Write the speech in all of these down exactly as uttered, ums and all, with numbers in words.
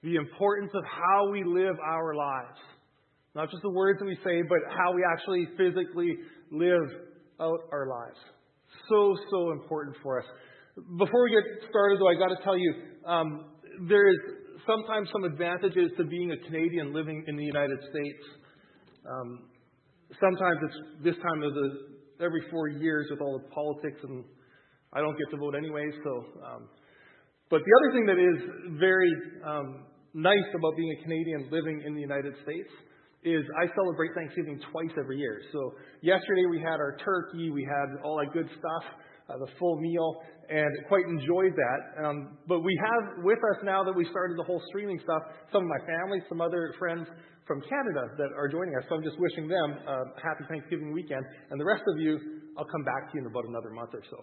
the importance of how we live our lives. Not just the words that we say, but how we actually physically live out our lives. So, so important for us. Before we get started, though, I got to tell you, um, there is sometimes some advantages to being a Canadian living in the United States. Um, sometimes it's this time of the every four years with all the politics, and I don't get to vote anyway. So, um, but the other thing that is very um, nice about being a Canadian living in the United States is I celebrate Thanksgiving twice every year. So yesterday we had our turkey, we had all that good stuff, uh, the full meal, and quite enjoyed that. Um, but we have with us now that we started the whole streaming stuff, some of my family, some other friends from Canada that are joining us. So I'm just wishing them a happy Thanksgiving weekend. And the rest of you, I'll come back to you in about another month or so.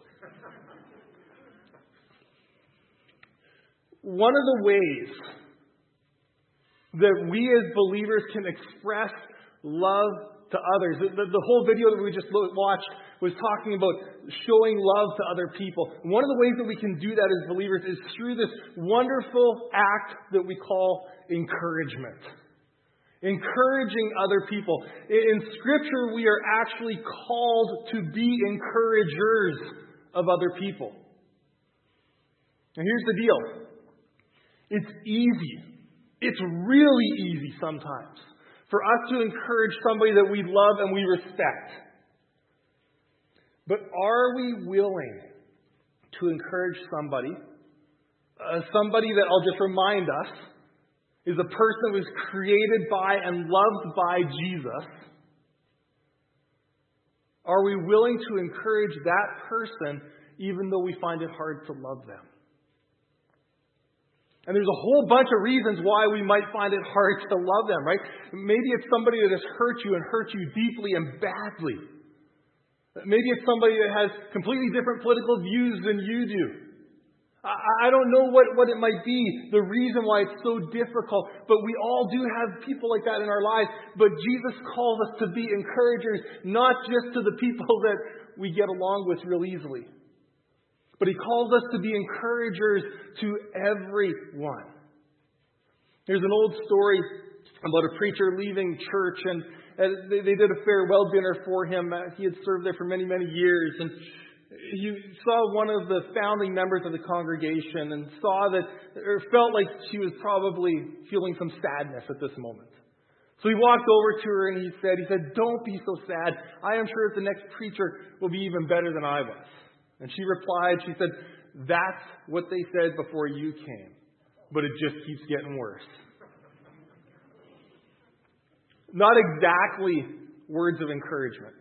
One of the ways that we as believers can express love to others. The, the, the whole video that we just watched was talking about showing love to other people. One of the ways that we can do that as believers is through this wonderful act that we call encouragement. Encouraging other people. In Scripture, we are actually called to be encouragers of other people. And here's the deal. It's easy. It's really easy sometimes for us to encourage somebody that we love and we respect. But are we willing to encourage somebody, uh, somebody that I'll just remind us is a person who was created by and loved by Jesus? Are we willing to encourage that person even though we find it hard to love them? And there's a whole bunch of reasons why we might find it hard to love them, right? Maybe it's somebody that has hurt you and hurt you deeply and badly. Maybe it's somebody that has completely different political views than you do. I, I don't know what, what it might be, the reason why it's so difficult, but we all do have people like that in our lives. But Jesus calls us to be encouragers, not just to the people that we get along with real easily. But He calls us to be encouragers to everyone. There's an old story about a preacher leaving church, and they did a farewell dinner for him. He had served there for many, many years, and he saw one of the founding members of the congregation and saw that, or felt like she was probably feeling some sadness at this moment. So he walked over to her and he said, he said, "Don't be so sad. I am sure that the next preacher will be even better than I was." And she replied, she said, "That's what they said before you came, but it just keeps getting worse." Not exactly words of encouragement.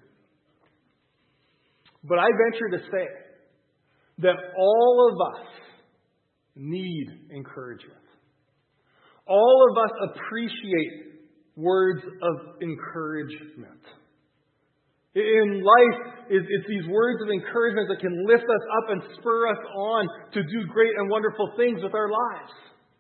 But I venture to say that all of us need encouragement. All of us appreciate words of encouragement. In life, it's these words of encouragement that can lift us up and spur us on to do great and wonderful things with our lives.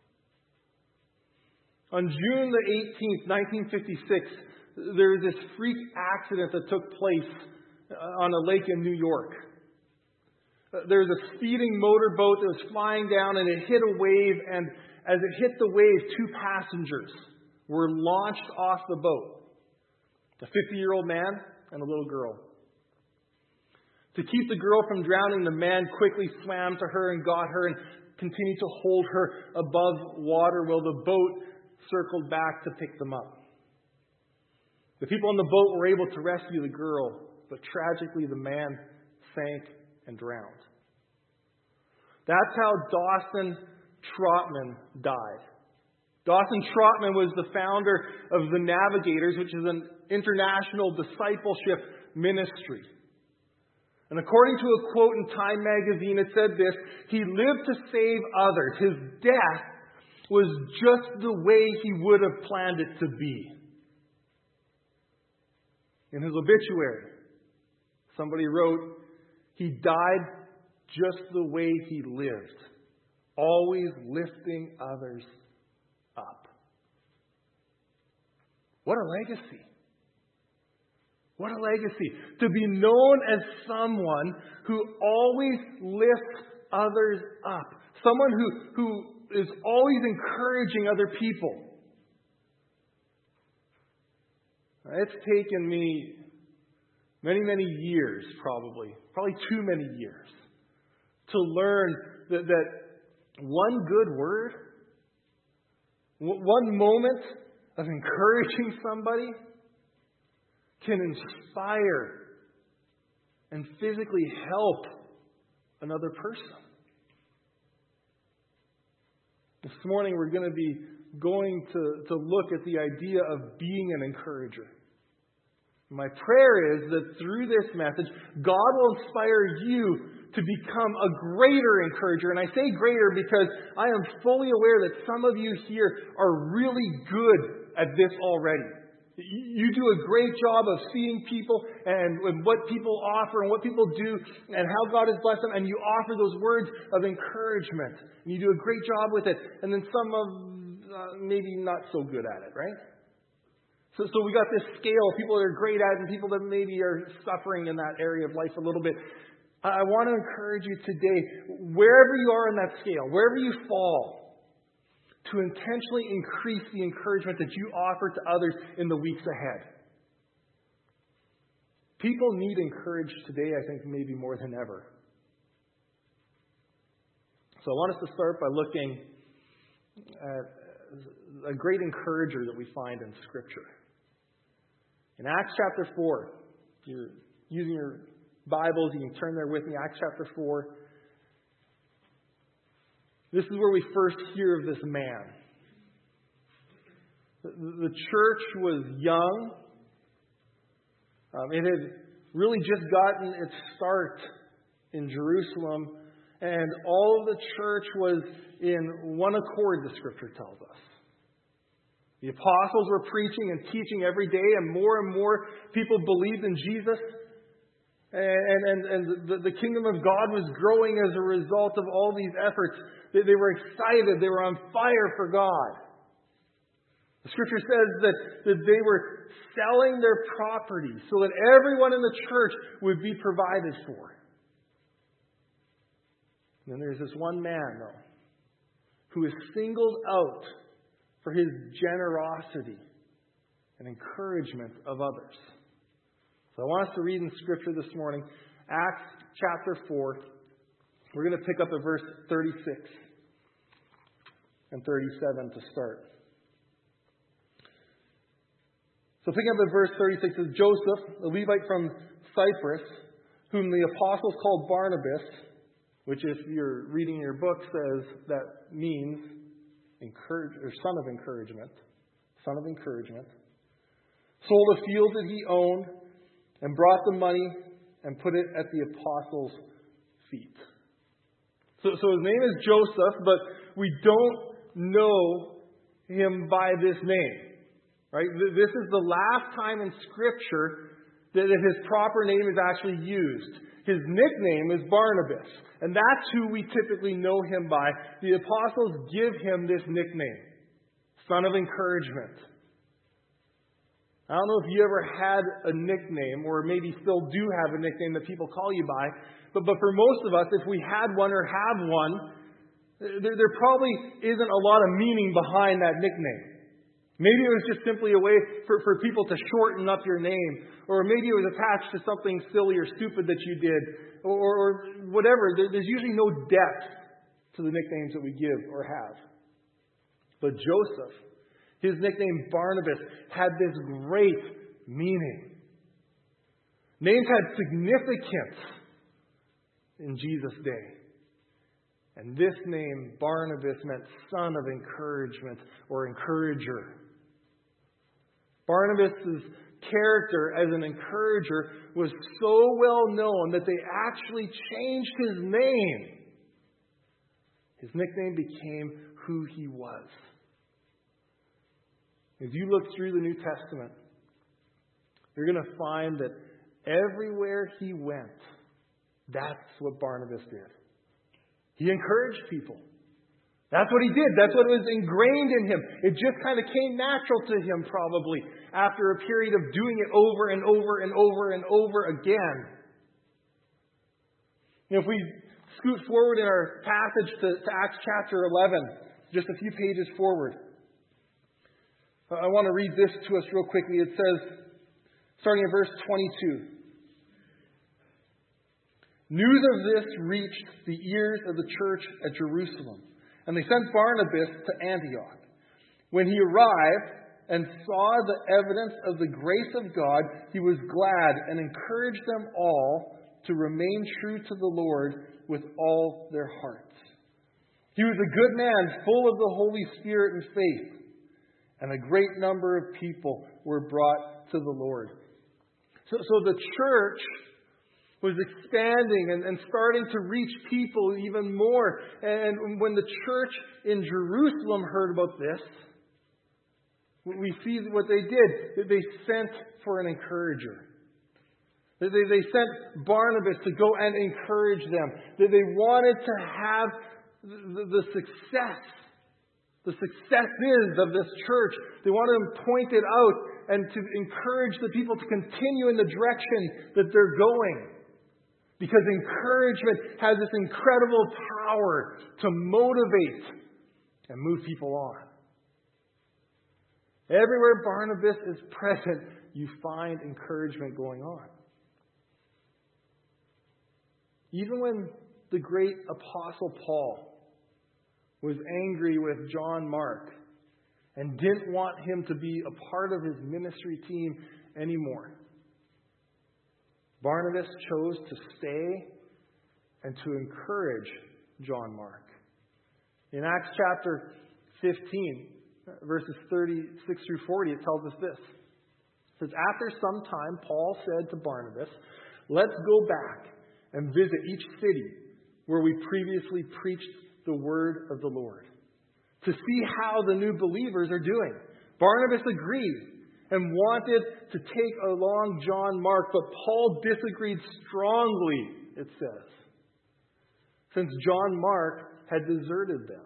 On June the eighteenth, nineteen fifty-six, there was this freak accident that took place on a lake in New York. There was a speeding motorboat that was flying down, and it hit a wave, and as it hit the wave, two passengers were launched off the boat. A fifty-year-old man and a little girl. To keep the girl from drowning, the man quickly swam to her and got her and continued to hold her above water while the boat circled back to pick them up. The people on the boat were able to rescue the girl, but tragically the man sank and drowned. That's how Dawson Trotman died. Dawson Trotman was the founder of the Navigators, which is an international discipleship ministry. And according to a quote in Time magazine, it said this: "He lived to save others. His death was just the way he would have planned it to be." In his obituary, somebody wrote, "He died just the way he lived, always lifting others up." What a legacy. What a legacy. To be known as someone who always lifts others up. Someone who, who is always encouraging other people. It's taken me many, many years, probably, probably too many years, to learn that, that one good word, one moment of encouraging somebody can inspire and physically help another person. This morning we're going to be going to, to look at the idea of being an encourager. My prayer is that through this message, God will inspire you to become a greater encourager. And I say greater because I am fully aware that some of you here are really good at this already. You do a great job of seeing people and, and what people offer and what people do and how God has blessed them, and you offer those words of encouragement. And you do a great job with it. And then some of uh, maybe not so good at it, right? So, so we got this scale of people that are great at it and people that maybe are suffering in that area of life a little bit. I want to encourage you today, wherever you are on that scale, wherever you fall, to intentionally increase the encouragement that you offer to others in the weeks ahead. People need encouraged today, I think, maybe more than ever. So I want us to start by looking at a great encourager that we find in Scripture. In Acts chapter four, if you're using your Bibles, you can turn there with me. Acts chapter four. This is where we first hear of this man. The church was young. Um, it had really just gotten its start in Jerusalem. And all of the church was in one accord, the Scripture tells us. The apostles were preaching and teaching every day, and more and more people believed in Jesus. And, and, and the, the kingdom of God was growing as a result of all these efforts. They, they were excited. They were on fire for God. The Scripture says that, that they were selling their property so that everyone in the church would be provided for. And then there's this one man, though, who is singled out for his generosity and encouragement of others. So I want us to read in Scripture this morning, Acts chapter four. We're going to pick up at verse thirty-six and thirty-seven to start. So picking up at verse thirty-six, it says, Joseph, a Levite from Cyprus, whom the apostles called Barnabas, which if you're reading your book says that means encourage, or son of encouragement, son of encouragement, sold a field that he owned, and brought the money and put it at the apostles' feet. So, so his name is Joseph, but we don't know him by this name. Right? This is the last time in Scripture that his proper name is actually used. His nickname is Barnabas, and that's who we typically know him by. The apostles give him this nickname, son of encouragement. I don't know if you ever had a nickname, or maybe still do have a nickname that people call you by, but, but for most of us, if we had one or have one, there, there probably isn't a lot of meaning behind that nickname. Maybe it was just simply a way for, for people to shorten up your name, or maybe it was attached to something silly or stupid that you did, or, or whatever. There, there's usually no depth to the nicknames that we give or have. But Joseph, his nickname Barnabas, had this great meaning. Names had significance in Jesus' day. And this name, Barnabas, meant son of encouragement or encourager. Barnabas' character as an encourager was so well known that they actually changed his name. His nickname became who he was. As you look through the New Testament, you're going to find that everywhere he went, that's what Barnabas did. He encouraged people. That's what he did. That's what was ingrained in him. It just kind of came natural to him, probably, after a period of doing it over and over and over and over again. You know, if we scoot forward in our passage to, to Acts chapter eleven, just a few pages forward. I want to read this to us real quickly. It says, starting in verse twenty-two, "News of this reached the ears of the church at Jerusalem, and they sent Barnabas to Antioch. When he arrived and saw the evidence of the grace of God, he was glad and encouraged them all to remain true to the Lord with all their hearts. He was a good man, full of the Holy Spirit and faith, and a great number of people were brought to the Lord." So, so the church was expanding and, and starting to reach people even more. And when the church in Jerusalem heard about this, we see what they did. They sent for an encourager. They, they sent Barnabas to go and encourage them. They, they wanted to have the, the success, the successes of this church. They wanted them pointed out and to encourage the people to continue in the direction that they're going. Because encouragement has this incredible power to motivate and move people on. Everywhere Barnabas is present, you find encouragement going on. Even when the great apostle Paul was angry with John Mark and didn't want him to be a part of his ministry team anymore, Barnabas chose to stay and to encourage John Mark. In Acts chapter fifteen, verses thirty-six through forty, it tells us this. It says, "After some time, Paul said to Barnabas, 'Let's go back and visit each city where we previously preached the word of the Lord, to see how the new believers are doing.' Barnabas agreed and wanted to take along John Mark, but Paul disagreed strongly, it says, since John Mark had deserted them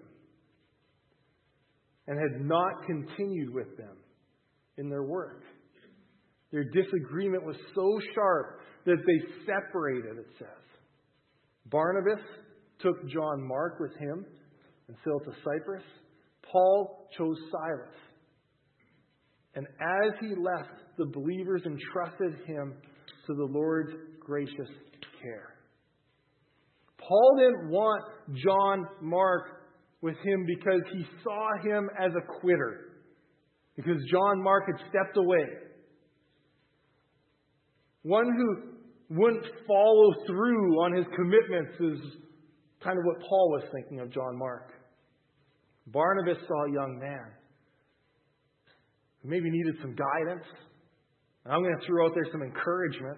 and had not continued with them in their work. Their disagreement was so sharp that they separated, it says. Barnabas took John Mark with him and sailed to Cyprus. Paul chose Silas. And as he left, the believers entrusted him to the Lord's gracious care." Paul didn't want John Mark with him because he saw him as a quitter, because John Mark had stepped away. One who wouldn't follow through on his commitments is kind of what Paul was thinking of John Mark. Barnabas saw a young man who maybe needed some guidance. And I'm going to throw out there some encouragement.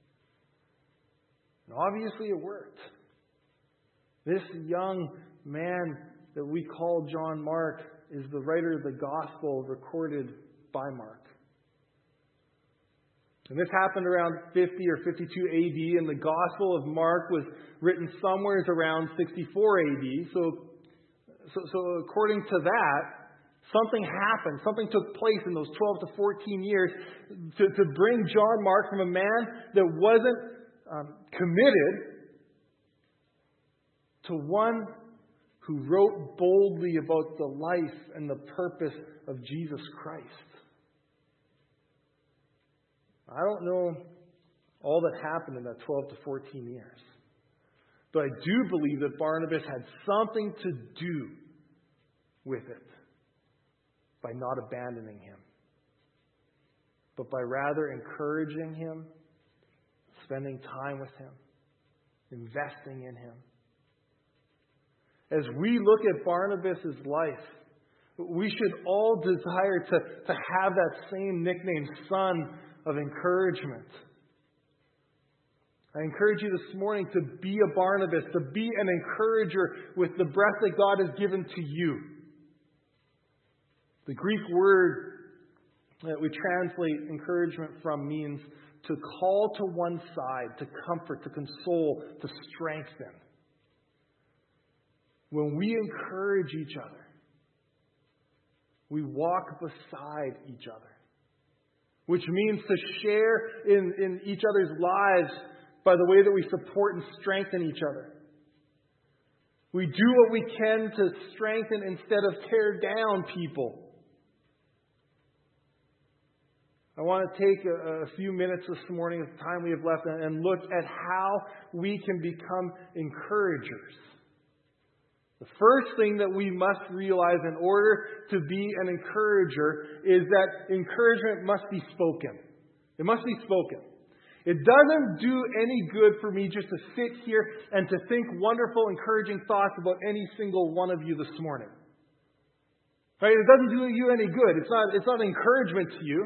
And obviously it worked. This young man that we call John Mark is the writer of the gospel recorded by Mark. And this happened around fifty or fifty-two A D, and the Gospel of Mark was written somewhere around sixty-four A D. So, so, so according to that, something happened. Something took place in those twelve to fourteen years to, to bring John Mark from a man that wasn't um, committed to one who wrote boldly about the life and the purpose of Jesus Christ. I don't know all that happened in that twelve to fourteen years. But I do believe that Barnabas had something to do with it by not abandoning him, but by rather encouraging him, spending time with him, investing in him. As we look at Barnabas' life, we should all desire to, to have that same nickname, son of encouragement. I encourage you this morning to be a Barnabas, to be an encourager with the breath that God has given to you. The Greek word that we translate encouragement from means to call to one side, to comfort, to console, to strengthen. When we encourage each other, we walk beside each other, which means to share in, in each other's lives by the way that we support and strengthen each other. We do what we can to strengthen instead of tear down people. I want to take a, a few minutes this morning of the time we have left and look at how we can become encouragers. The first thing that we must realize in order to be an encourager is that encouragement must be spoken. It must be spoken. It doesn't do any good for me just to sit here and to think wonderful, encouraging thoughts about any single one of you this morning. Right? It doesn't do you any good. It's not, it's not encouragement to you.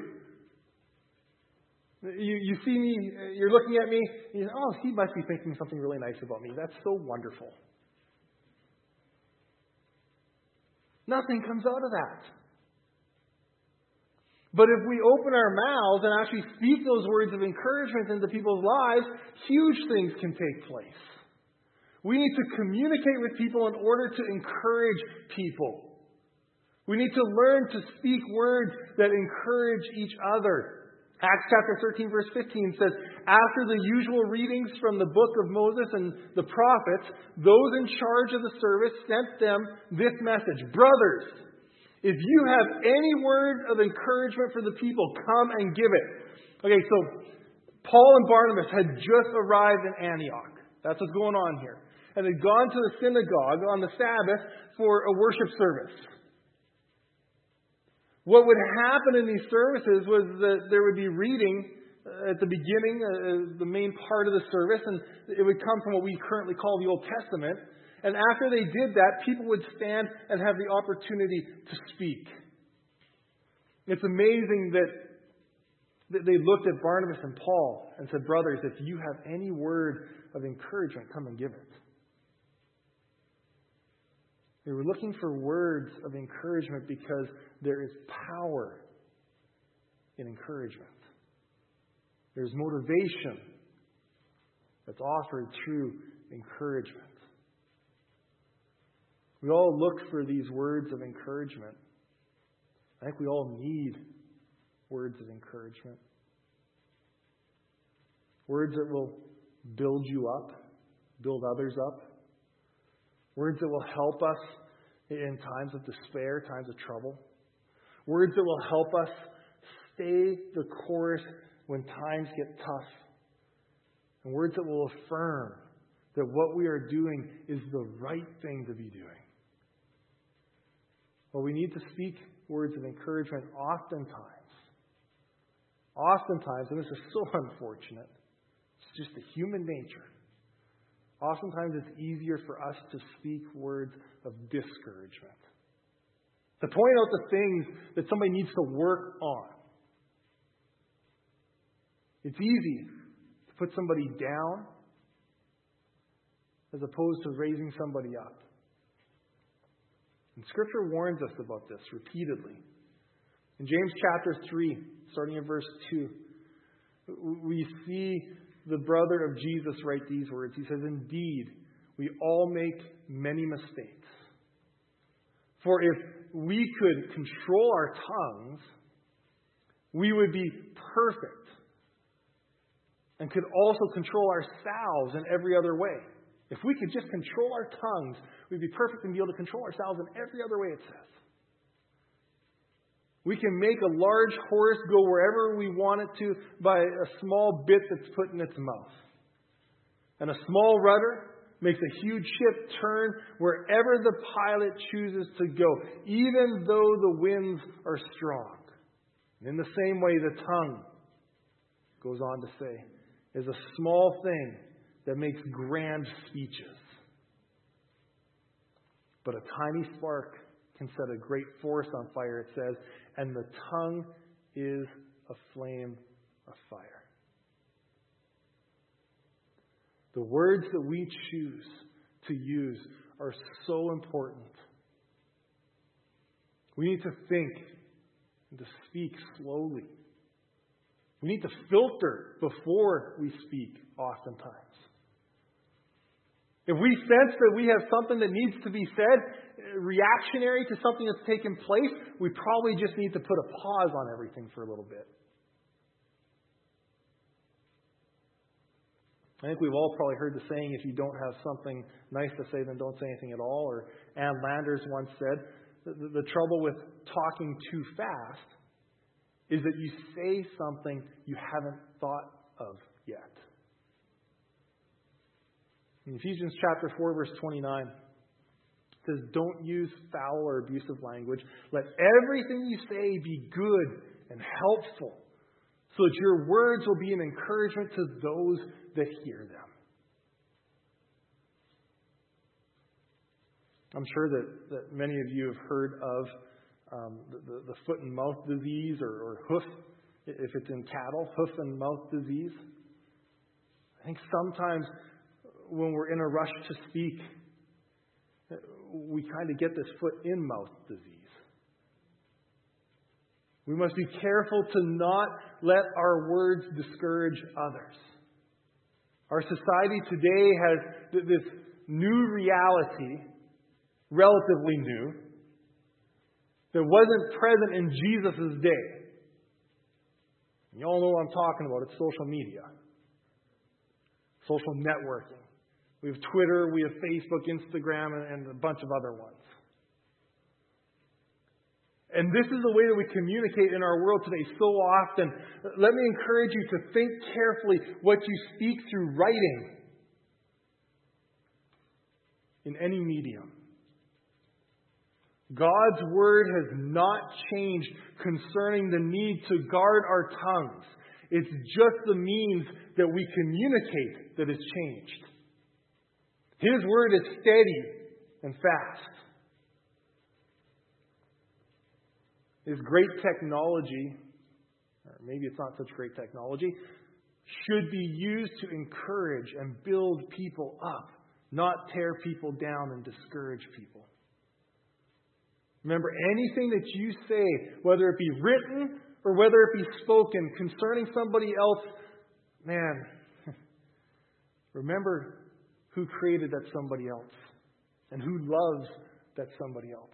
You, you see me, you're looking at me, and you know, oh, he must be thinking something really nice about me. That's so wonderful. Nothing comes out of that. But if we open our mouths and actually speak those words of encouragement into people's lives, huge things can take place. We need to communicate with people in order to encourage people. We need to learn to speak words that encourage each other. Acts chapter thirteen verse fifteen says, after the usual readings from the book of Moses and the prophets, those in charge of the service sent them this message. Brothers, if you have any word of encouragement for the people, come and give it. Okay, so Paul and Barnabas had just arrived in Antioch. That's what's going on here. And they'd gone to the synagogue on the Sabbath for a worship service. What would happen in these services was that there would be reading at the beginning, uh, the main part of the service, and it would come from what we currently call the Old Testament. And after they did that, people would stand and have the opportunity to speak. It's amazing that, that they looked at Barnabas and Paul and said, brothers, if you have any word of encouragement, come and give it. They were looking for words of encouragement because there is power in encouragement. There's motivation that's offered through encouragement. We all look for these words of encouragement. I think we all need words of encouragement. Words that will build you up, build others up. Words that will help us in times of despair, times of trouble. Words that will help us stay the course when times get tough. And words that will affirm that what we are doing is the right thing to be doing. Well, we need to speak words of encouragement oftentimes. Oftentimes, and this is so unfortunate, it's just the human nature. Oftentimes it's easier for us to speak words of discouragement. To point out the things that somebody needs to work on. It's easy to put somebody down as opposed to raising somebody up. And Scripture warns us about this repeatedly. In James chapter three, starting in verse two, we see the brother of Jesus write these words. He says, indeed, we all make many mistakes. For if we could control our tongues, we would be perfect and could also control ourselves in every other way. If we could just control our tongues, we'd be perfect and be able to control ourselves in every other way, it says. We can make a large horse go wherever we want it to by a small bit that's put in its mouth. And a small rudder makes a huge ship turn wherever the pilot chooses to go, even though the winds are strong. And in the same way, the tongue, goes on to say, is a small thing that makes grand speeches. But a tiny spark can set a great forest on fire, it says, and the tongue is a flame of fire. The words that we choose to use are so important. We need to think and to speak slowly. We need to filter before we speak oftentimes. If we sense that we have something that needs to be said, reactionary to something that's taken place, we probably just need to put a pause on everything for a little bit. I think we've all probably heard the saying, if you don't have something nice to say, then don't say anything at all. Or Ann Landers once said, the, the, the trouble with talking too fast is that you say something you haven't thought of yet. In Ephesians chapter four, verse twenty-nine, it says, don't use foul or abusive language. Let everything you say be good and helpful, so that your words will be an encouragement to those that hear them. I'm sure that, that many of you have heard of um, the, the, the foot and mouth disease, or, or hoof, if it's in cattle, hoof and mouth disease. I think sometimes when we're in a rush to speak, we kind of get this foot in mouth disease. We must be careful to not let our words discourage others. Our society today has this new reality, relatively new, that wasn't present in Jesus' day. You all know what I'm talking about. It's social media. Social networking. We have Twitter, we have Facebook, Instagram, and a bunch of other ones. And this is the way that we communicate in our world today so often. Let me encourage you to think carefully what you speak through writing in any medium. God's Word has not changed concerning the need to guard our tongues. It's just the means that we communicate that has changed. His Word is steady and fast. His great technology, or maybe it's not such great technology, should be used to encourage and build people up, not tear people down and discourage people. Remember, anything that you say, whether it be written or whether it be spoken concerning somebody else, man, remember who created that somebody else and who loves that somebody else.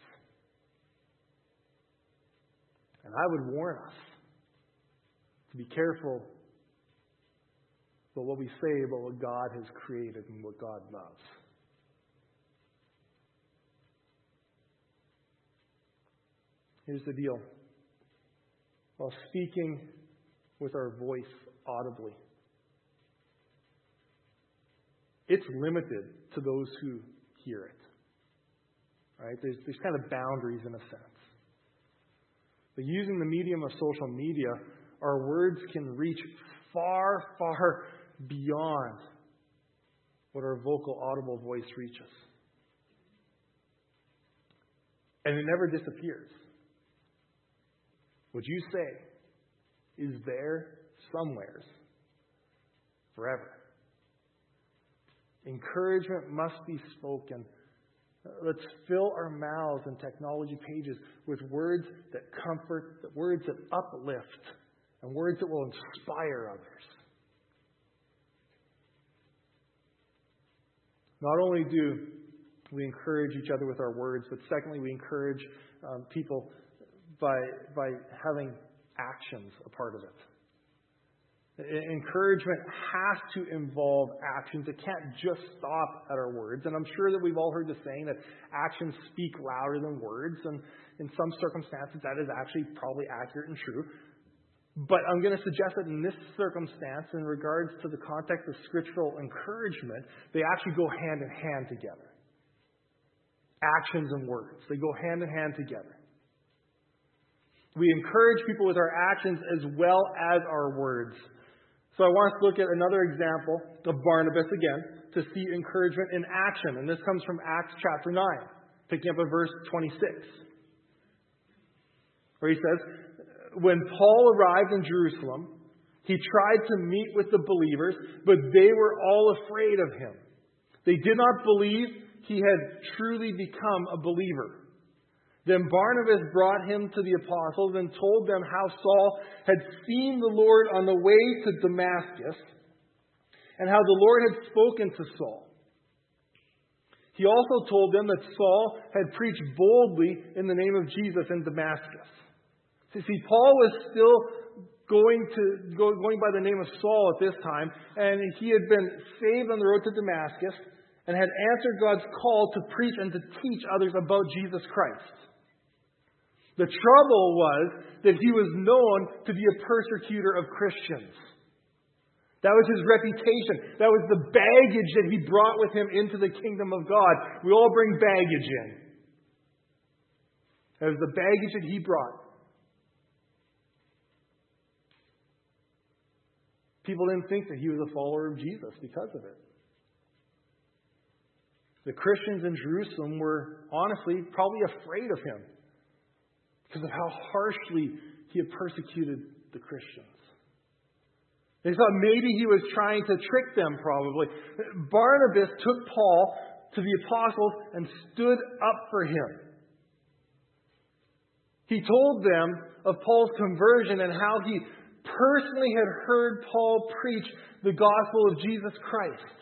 And I would warn us to be careful about what we say about what God has created and what God loves. Here's the deal. While speaking with our voice audibly, it's limited to those who hear it. Right? There's, there's kind of boundaries in a sense. But using the medium of social media, our words can reach far, far beyond what our vocal, audible voice reaches. And it never disappears. What you say is there somewheres forever. Encouragement must be spoken. Let's fill our mouths and technology pages with words that comfort, words that uplift, and words that will inspire others. Not only do we encourage each other with our words, but secondly, we encourage um, people by by having actions a part of it. Encouragement has to involve actions. It can't just stop at our words. And I'm sure that we've all heard the saying that actions speak louder than words. And in some circumstances, that is actually probably accurate and true. But I'm going to suggest that in this circumstance, in regards to the context of scriptural encouragement, they actually go hand in hand together. Actions and words. They go hand in hand together. We encourage people with our actions as well as our words. So I want us to look at another example of Barnabas again to see encouragement in action. And this comes from Acts chapter nine, picking up at verse twenty-six, where he says, when Paul arrived in Jerusalem, he tried to meet with the believers, but they were all afraid of him. They did not believe he had truly become a believer. Then Barnabas brought him to the apostles and told them how Saul had seen the Lord on the way to Damascus and how the Lord had spoken to Saul. He also told them that Saul had preached boldly in the name of Jesus in Damascus. See, see, Paul was still going to go, going by the name of Saul at this time, and he had been saved on the road to Damascus and had answered God's call to preach and to teach others about Jesus Christ. The trouble was that he was known to be a persecutor of Christians. That was his reputation. That was the baggage that he brought with him into the kingdom of God. We all bring baggage in. That was the baggage that he brought. People didn't think that he was a follower of Jesus because of it. The Christians in Jerusalem were honestly probably afraid of him because of how harshly he had persecuted the Christians. They thought maybe he was trying to trick them, probably. Barnabas took Paul to the apostles and stood up for him. He told them of Paul's conversion and how he personally had heard Paul preach the gospel of Jesus Christ.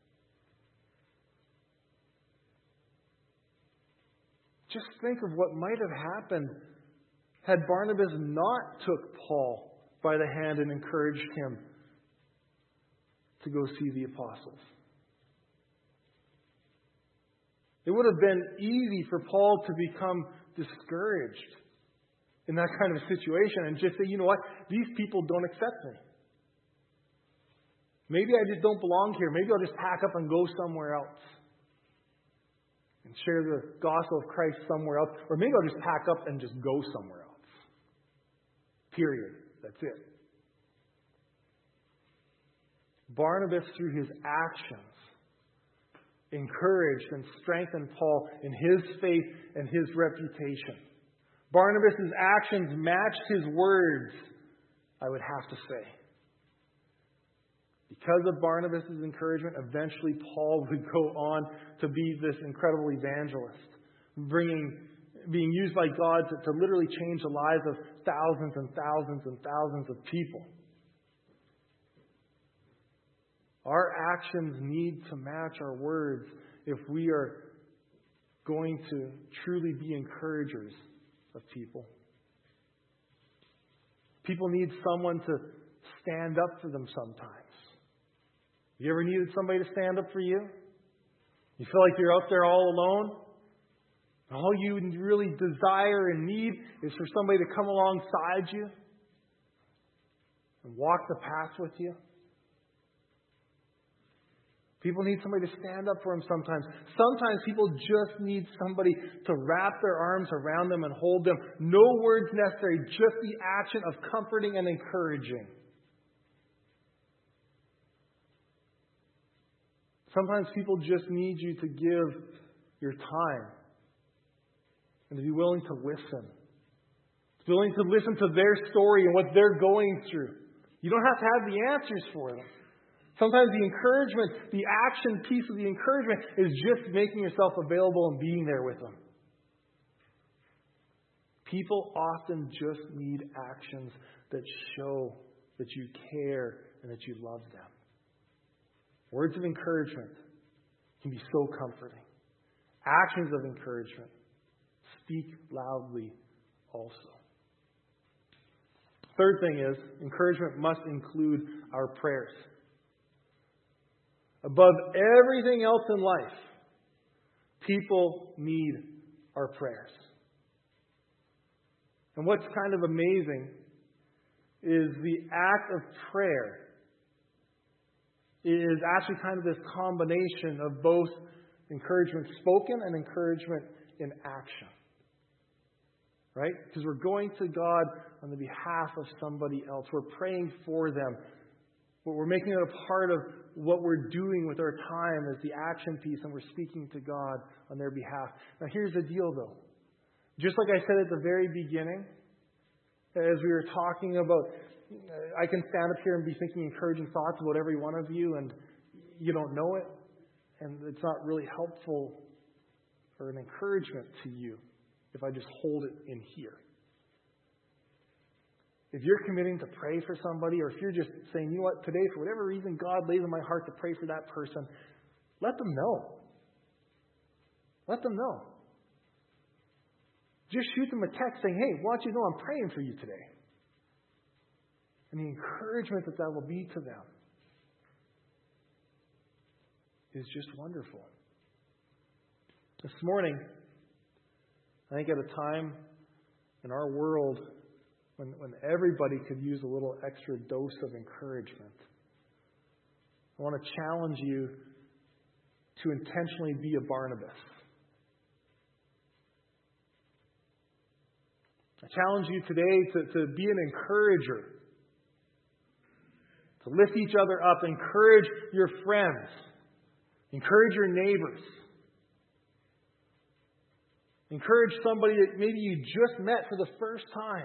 Just think of what might have happened had Barnabas not took Paul by the hand and encouraged him to go see the apostles. It would have been easy for Paul to become discouraged in that kind of a situation and just say, you know what, these people don't accept me. Maybe I just don't belong here. Maybe I'll just pack up and go somewhere else and share the gospel of Christ somewhere else. Or maybe I'll just pack up and just go somewhere else. Period. That's it. Barnabas, through his actions, encouraged and strengthened Paul in his faith and his reputation. Barnabas' actions matched his words, I would have to say. Because of Barnabas' encouragement, eventually Paul would go on to be this incredible evangelist, bringing, being used by God to, to literally change the lives of thousands and thousands and thousands of people. Our actions need to match our words if we are going to truly be encouragers of people. People need someone to stand up for them sometimes. You ever needed somebody to stand up for you? You feel like you're out there all alone? All you really desire and need is for somebody to come alongside you and walk the path with you. People need somebody to stand up for them sometimes. Sometimes people just need somebody to wrap their arms around them and hold them. No words necessary, just the action of comforting and encouraging. Sometimes people just need you to give your time and to be willing to listen. To be willing to listen to their story and what they're going through. You don't have to have the answers for them. Sometimes the encouragement, the action piece of the encouragement is just making yourself available and being there with them. People often just need actions that show that you care and that you love them. Words of encouragement can be so comforting. Actions of encouragement speak loudly also. Third thing is, encouragement must include our prayers. Above everything else in life, people need our prayers. And what's kind of amazing is the act of prayer is actually kind of this combination of both encouragement spoken and encouragement in action. Right? Because we're going to God on the behalf of somebody else. We're praying for them. But we're making it a part of what we're doing with our time as the action piece, and we're speaking to God on their behalf. Now here's the deal though. Just like I said at the very beginning, as we were talking about, I can stand up here and be thinking encouraging thoughts about every one of you, and you don't know it, and it's not really helpful or an encouragement to you if I just hold it in here. If you're committing to pray for somebody, or if you're just saying, you know what, today, for whatever reason, God lays in my heart to pray for that person, let them know. Let them know. Just shoot them a text saying, hey, want you to know I'm praying for you today. And the encouragement that that will be to them is just wonderful. This morning, I think at a time in our world when, when everybody could use a little extra dose of encouragement, I want to challenge you to intentionally be a Barnabas. I challenge you today to, to be an encourager. To lift each other up. Encourage your friends. Encourage your neighbors. Encourage somebody that maybe you just met for the first time.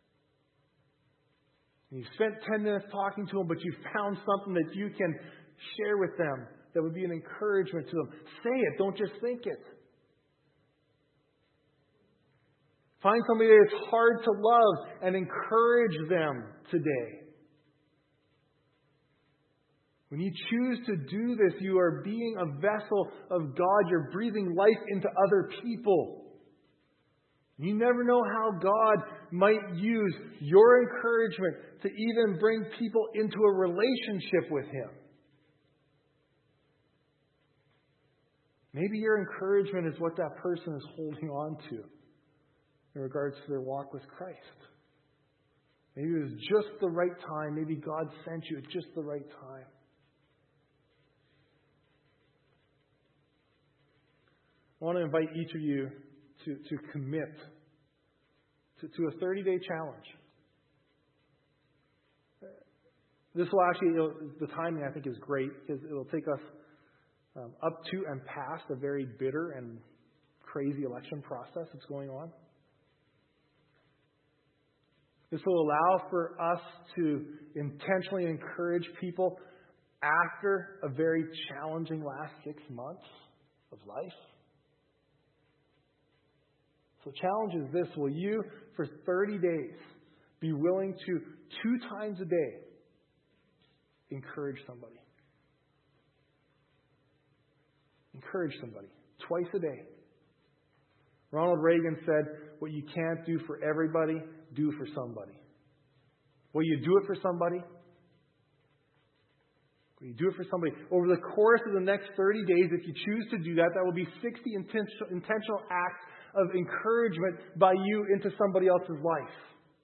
And you spent ten minutes talking to them, but you found something that you can share with them that would be an encouragement to them. Say it. Don't just think it. Find somebody that's hard to love and encourage them today. When you choose to do this, you are being a vessel of God. You're breathing life into other people. You never know how God might use your encouragement to even bring people into a relationship with Him. Maybe your encouragement is what that person is holding on to in regards to their walk with Christ. Maybe it was just the right time. Maybe God sent you at just the right time. I want to invite each of you to, to commit to, to a thirty-day challenge. This will actually, the timing I think is great because it will take us um, up to and past a very bitter and crazy election process that's going on. This will allow for us to intentionally encourage people after a very challenging last six months of life. So the challenge is this: will you, for thirty days, be willing to, two times a day, encourage somebody? Encourage somebody. Twice a day. Ronald Reagan said, what you can't do for everybody, do for somebody. Will you do it for somebody? Will you do it for somebody? Over the course of the next thirty days, if you choose to do that, that will be sixty intentional, intentional acts of encouragement by you into somebody else's life.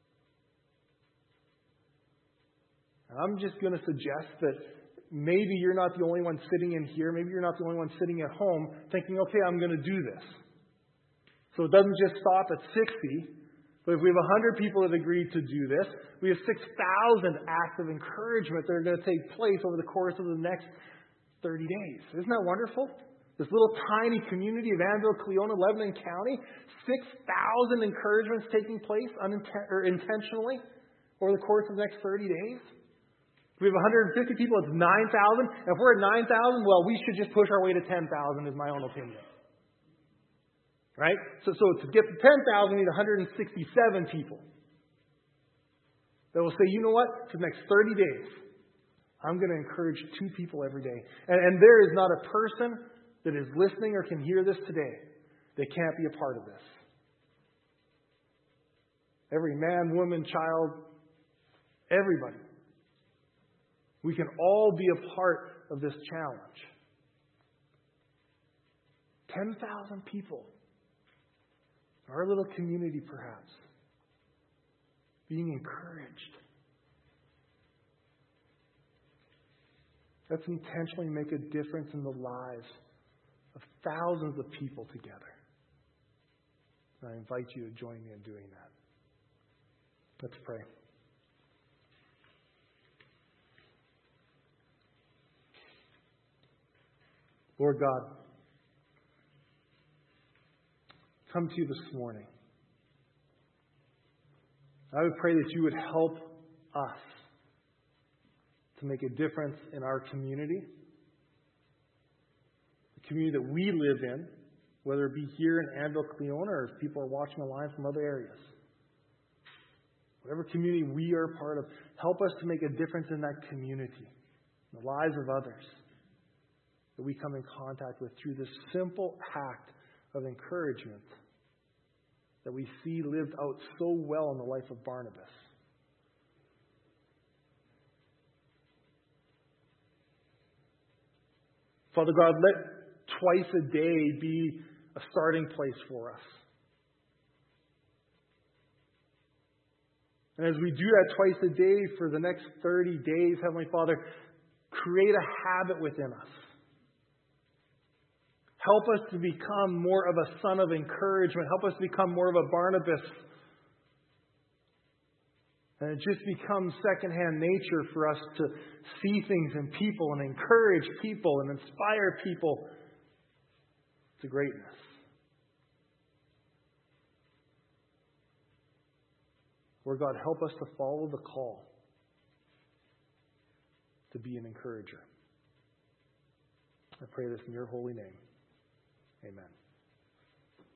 And I'm just going to suggest that maybe you're not the only one sitting in here. Maybe you're not the only one sitting at home thinking, okay, I'm going to do this. So it doesn't just stop at sixty. But if we have one hundred people that agreed to do this, we have six thousand acts of encouragement that are going to take place over the course of the next thirty days. Isn't that wonderful? This little tiny community of Annville, Cleona, Lebanon County, six thousand encouragements taking place uninten- or intentionally over the course of the next thirty days. If we have one hundred fifty people, it's nine thousand. If we're at nine thousand, well, we should just push our way to ten thousand is my own opinion. Right? So, so to get to ten thousand, we need one hundred sixty-seven people that will say, you know what? For the next thirty days, I'm going to encourage two people every day. And, and there is not a person that is listening or can hear this today that can't be a part of this. Every man, woman, child, everybody. We can all be a part of this challenge. ten thousand people. Our little community, perhaps, being encouraged. Let's intentionally make a difference in the lives of thousands of people together. And I invite you to join me in doing that. Let's pray. Lord God, come to you this morning. I would pray that you would help us to make a difference in our community, the community that we live in, whether it be here in Annville, Cleona, or if people are watching online from other areas. Whatever community we are part of, help us to make a difference in that community, in the lives of others that we come in contact with through this simple act of encouragement that we see lived out so well in the life of Barnabas. Father God, let twice a day be a starting place for us. And as we do that twice a day for the next thirty days, Heavenly Father, create a habit within us. Help us to become more of a son of encouragement. Help us become more of a Barnabas. And it just becomes secondhand nature for us to see things in people and encourage people and inspire people to greatness. Lord God, help us to follow the call to be an encourager. I pray this in your holy name. Amen.